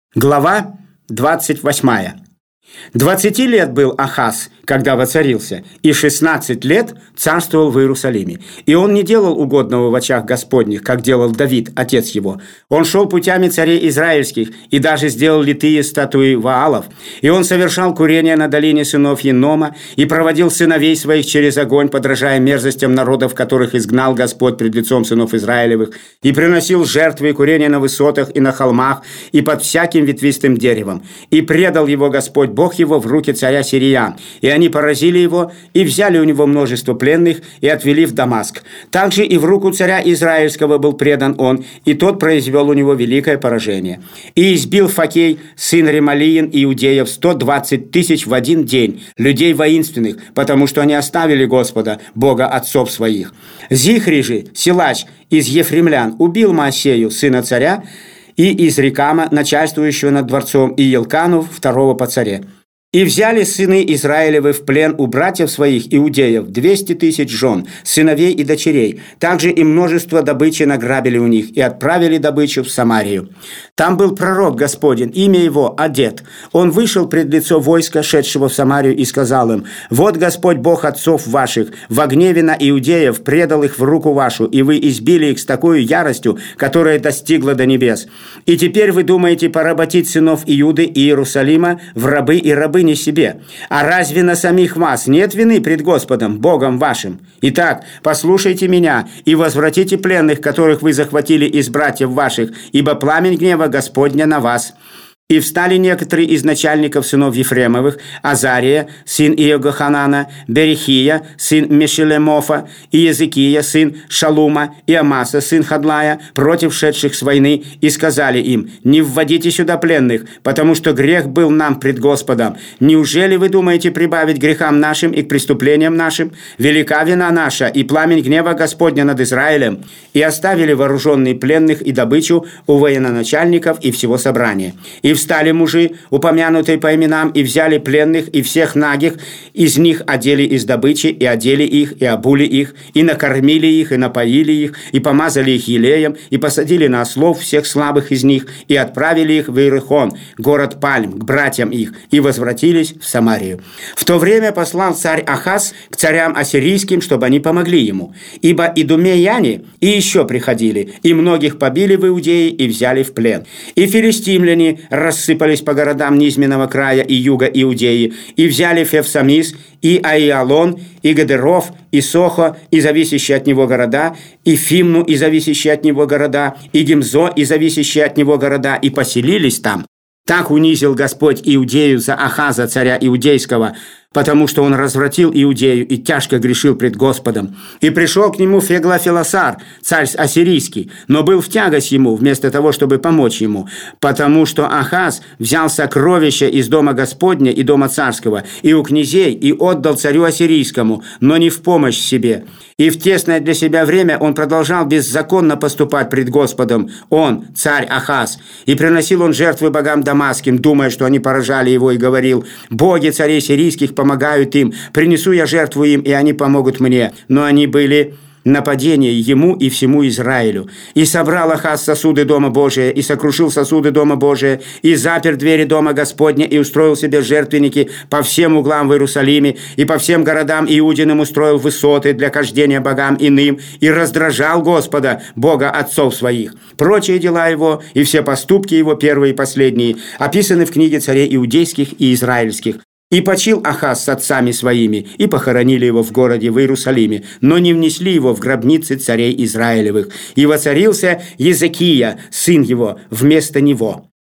Глава 28. 20 лет был Ахаз, когда воцарился, и 16 лет царствовал в Иерусалиме. И он не делал угодного в очах Господних, как делал Давид, отец его. Он шел путями царей израильских, и даже сделал литые статуи Ваалов. И он совершал курение на долине сынов Енома, и проводил сыновей своих через огонь, подражая мерзостям народов, которых изгнал Господь пред лицом сынов Израилевых, и приносил жертвы и курение на высотах и на холмах, и под всяким ветвистым деревом. И предал его Господь Бог его в руки царя сириян, и они поразили его, и взяли у него множество пленных, и отвели в Дамаск. Также и в руку царя Израильского был предан он, и тот произвел у него великое поражение. И избил Факей, сын Ремалиин, иудеев, 120 тысяч в один день, людей воинственных, потому что они оставили Господа, Бога отцов своих. Зихри же, силач из ефремлян, убил Моисею, сына царя, и из Рекама, начальствующего над дворцом, и Елкану, второго по царе. И взяли сыны Израилевы в плен у братьев своих, иудеев, 200 тысяч жен, сыновей и дочерей. Также и множество добычи награбили у них, и отправили добычу в Самарию. Там был пророк Господень, имя его Одет. Он вышел пред лицо войска, шедшего в Самарию, и сказал им: «Вот Господь Бог отцов ваших, во гневе на иудеев предал их в руку вашу, и вы избили их с такой яростью, которая достигла до небес. И теперь вы думаете поработить сынов Иуды и Иерусалима в рабы и рабы не себе. А разве на самих вас нет вины пред Господом, Богом вашим? Итак, послушайте меня и возвратите пленных, которых вы захватили из братьев ваших, ибо пламень гнева Господня на вас». И встали некоторые из начальников сынов Ефремовых: Азария, сын Иогоханана, Берехия, сын Мешелемофа, и Языкия, сын Шалума, и Амаса, сын Хадлая, против шедших с войны, и сказали им: «Не вводите сюда пленных, потому что грех был нам пред Господом. Неужели вы думаете прибавить грехам нашим и к преступлениям нашим? Велика вина наша и пламень гнева Господня над Израилем». И оставили вооруженные пленных и добычу у военачальников и всего собрания. И встали мужи, упомянутые по именам, и взяли пленных, и всех нагих из них одели из добычи, и одели их, и обули их, и накормили их, и напоили их, и помазали их елеем, и посадили на ослов всех слабых из них, и отправили их в Иерихон, город Пальм, к братьям их, и возвратились в Самарию. В то время послал царь Ахаз к царям ассирийским, чтобы они помогли ему, ибо идумеяне и еще приходили, и многих побили в Иудее и взяли в плен. И филистимляне рассыпались по городам низменного края и юга Иудеи, и взяли Февсамис, и Аиалон, и Гедеров, и Сохо, и зависящие от него города, и Фимну, и зависящие от него города, и Гимзо, и зависящие от него города, и поселились там. Так унизил Господь Иудею за Ахаза, царя Иудейского, потому что он развратил Иудею и тяжко грешил пред Господом. И пришел к нему Феглофилосар, царь ассирийский, но был в тягость ему, вместо того, чтобы помочь ему, потому что Ахаз взял сокровища из дома Господня и дома царского, и у князей, и отдал царю ассирийскому, но не в помощь себе. И в тесное для себя время он продолжал беззаконно поступать пред Господом, он, царь Ахаз, и приносил он жертвы богам дамасским, думая, что они поражали его, и говорил: «Боги царей сирийских помогают им, принесу я жертву им, и они помогут мне». Но они были нападение ему и всему Израилю. И собрал Ахаз сосуды Дома Божия, и сокрушил сосуды Дома Божия, и запер двери Дома Господня, и устроил себе жертвенники по всем углам в Иерусалиме, и по всем городам Иудиным устроил высоты для кождения богам иным, и раздражал Господа, Бога отцов своих. Прочие дела его и все поступки его, первые и последние, описаны в книге царей иудейских и израильских. И почил Ахаз с отцами своими, и похоронили его в городе в Иерусалиме, но не внесли его в гробницы царей Израилевых. И воцарился Езекия, сын его, вместо него.